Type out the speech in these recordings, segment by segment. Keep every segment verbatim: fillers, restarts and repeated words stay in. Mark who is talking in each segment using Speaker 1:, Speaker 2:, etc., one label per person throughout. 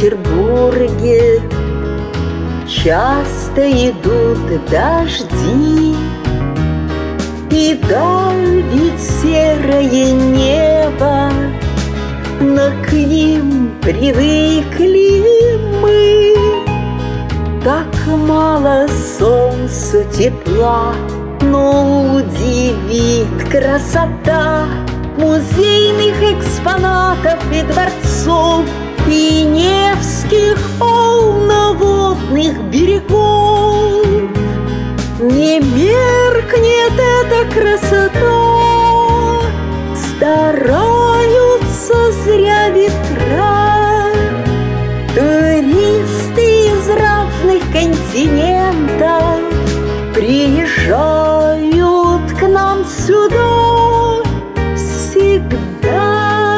Speaker 1: Санкт-Петербурге часто идут дожди, и давит серое небо, но к ним привыкли мы. Так мало солнцу тепла, но удивит красота музейных экспонатов и дворцов, и невских полноводных берегов. Не меркнет эта красота, стараются зря ветра. Туристы из разных континентов приезжают к нам сюда всегда.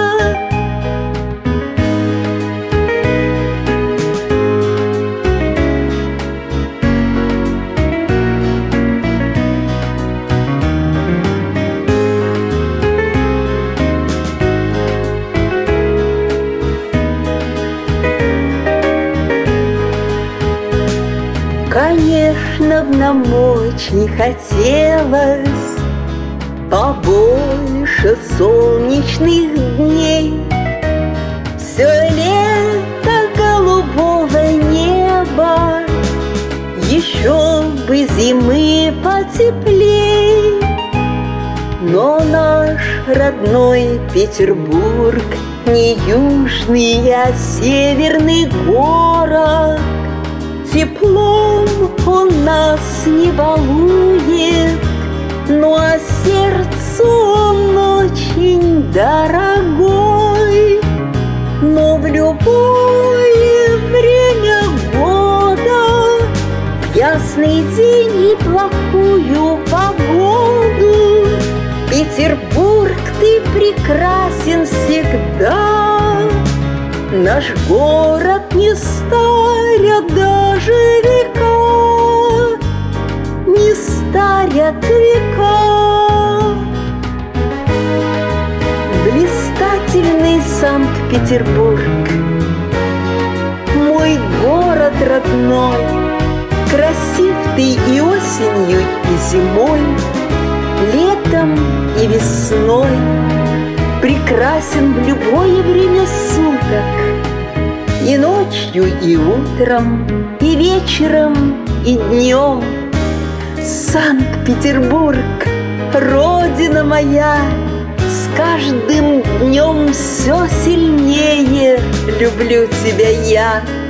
Speaker 1: Конечно, б нам очень хотелось побольше солнечных дней. Все лето голубого неба, еще бы зимы потеплей. Но наш родной Петербург не южный, а северный город. Теплом он нас не балует, ну а сердцу он очень дорогой. Но в любое время года, в ясный день и плохую погоду, Петербург, ты прекрасен всегда. Наш город не старят даже века, не старят века. Блистательный Санкт-Петербург, мой город родной, красив ты и осенью, и зимой, летом и весной, прекрасен в любое время суток, и ночью, и утром, и вечером, и днем. Санкт-Петербург, родина моя, с каждым днем все сильнее люблю тебя я.